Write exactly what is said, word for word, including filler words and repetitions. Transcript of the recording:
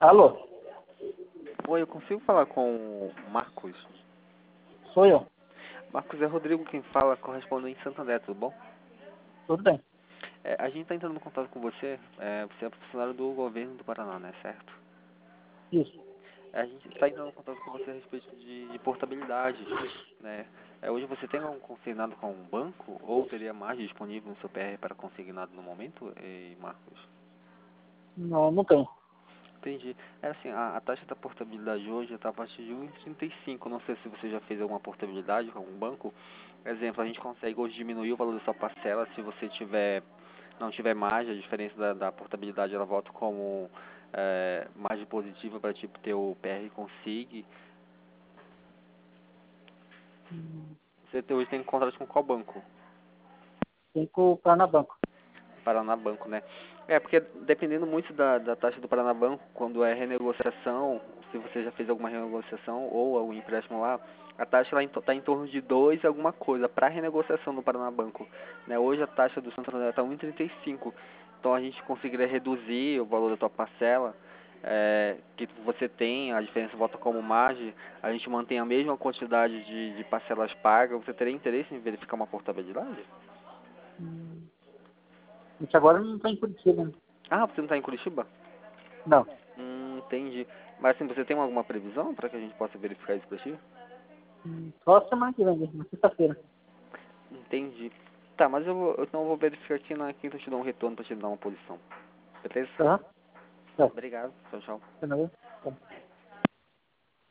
Alô, Oi, eu consigo falar com o Marcos? sou eu. Marcos, é Rodrigo quem fala, correspondente em Santo André, tudo bom? Tudo bem? É, a gente está entrando em contato com você, é, você é funcionário do governo do Paraná, né, certo? Isso. É, a gente está entrando em contato com você a respeito de, de portabilidade, né? É, hoje você tem algum consignado com um banco ou teria margem disponível no seu P R para consignado no momento, eh, Marcos? Não, não tem. Entendi. É assim, a, a taxa da portabilidade hoje está a partir de um vírgula trinta e cinco. Não sei se você já fez alguma portabilidade com algum banco. Exemplo, a gente consegue hoje diminuir o valor da sua parcela se você tiver, não tiver margem. A diferença da, da portabilidade ela volta como é, margem positiva para tipo ter o P R Consig. Hum, Você tem- hoje tem contrato com qual banco? Tem que comprar na banco. Paranabanco, né? É, porque dependendo muito da, da taxa do Paranabanco, quando é renegociação, se você já fez alguma renegociação ou algum empréstimo lá, a taxa lá está em torno de dois alguma coisa para renegociação do Paranabanco, né? Hoje a taxa do Santander está um vírgula trinta e cinco, então a gente conseguiria reduzir o valor da tua parcela, é, que você tem, a diferença volta como margem, a gente mantém a mesma quantidade de, de parcelas pagas. Você teria interesse em verificar uma portabilidade? Hum, Isso agora não tem Curitiba, né? Ah, você não está em Curitiba? Não. Hum, entendi. Mas assim, você tem alguma previsão para que a gente possa verificar isso para ti? Hum, Só semana que vem, mesmo, na sexta-feira. Entendi. Tá, mas eu vou, então eu vou verificar aqui na quinta, eu te dou um retorno para te dar uma posição. Beleza? Aham. Tá. Obrigado. Tchau, tchau. Tá.